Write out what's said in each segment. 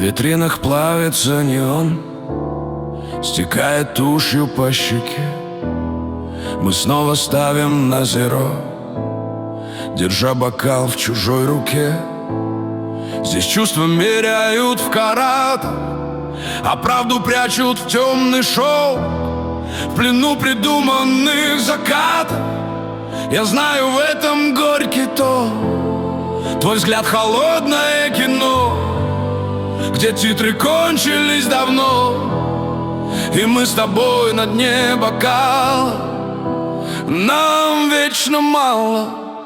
витринах плавится неон, стекает тушью по щеке. Мы снова ставим на зеро, держа бокал в чужой руке. Здесь чувства меряют в каратах, а правду прячут в темный шоу. В плену придуманных закатов я знаю, в этом горький тон. Твой взгляд — холодное кино, где титры кончились давно, и мы с тобой на дне бокала. Нам вечно мало.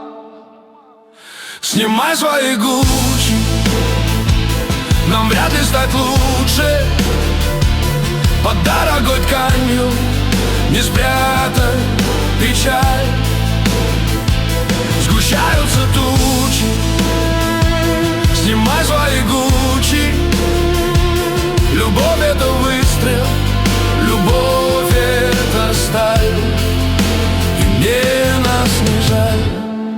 Снимай свои Гуччи, нам вряд ли стать лучше. Под дорогой тканью не спрятать печаль. Сгущаются тучи, снимай свои Гуччи. Любовь — это выстрел, любовь — это сталь, и мне нас не жаль.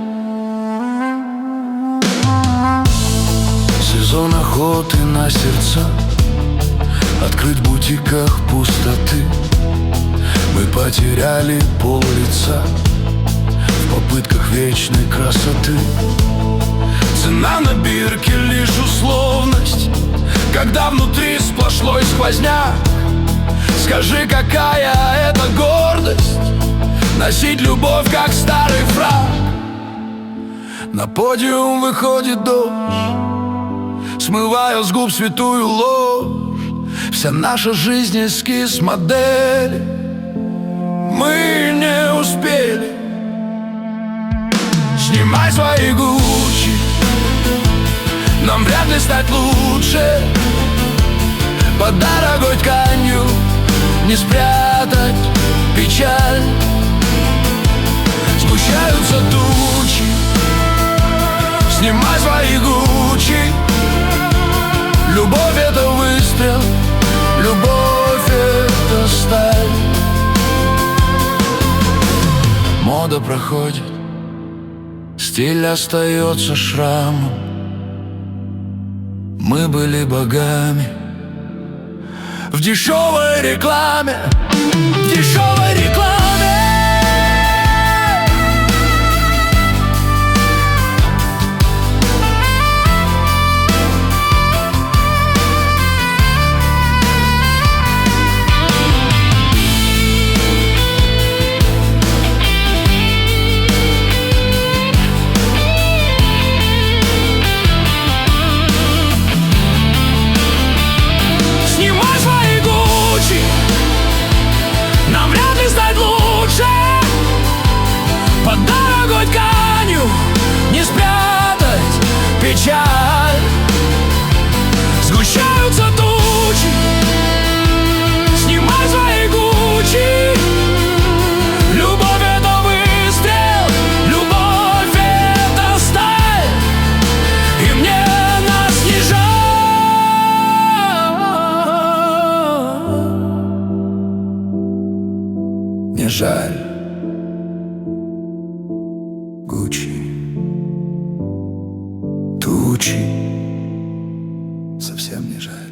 Сезон охоты на сердца, открыт в бутиках пустоты. Мы потеряли пол лица в попытках вечной красоты. Цена на бирке — лишь условность, когда внутри сплошной сквозняк. Скажи, какая это гордость носить любовь, как старый фрак. На подиум выходит дождь, смывая с губ святую ложь. Вся наша жизнь — эскиз модели, мы не успели. Снимай свои Гуччи, нам вряд ли стать лучше. Под дорогой тканью не спрятать печаль. Сгущаются тучи, снимай свои Гуччи. Любовь — это выстрел, любовь — это сталь. Мода проходит, стиль остается шрамом. Мы были богами в дешевой рекламе, в дешевой рекламе. Нам вряд ли стать лучше. Под дорогой тканью не спрятать печаль. Сгущаются тучи, снимай свои Гуччи. Любовь — это выстрел, любовь — это сталь, и мне нас не жаль. Не жаль Гуччи, тучи, совсем не жаль.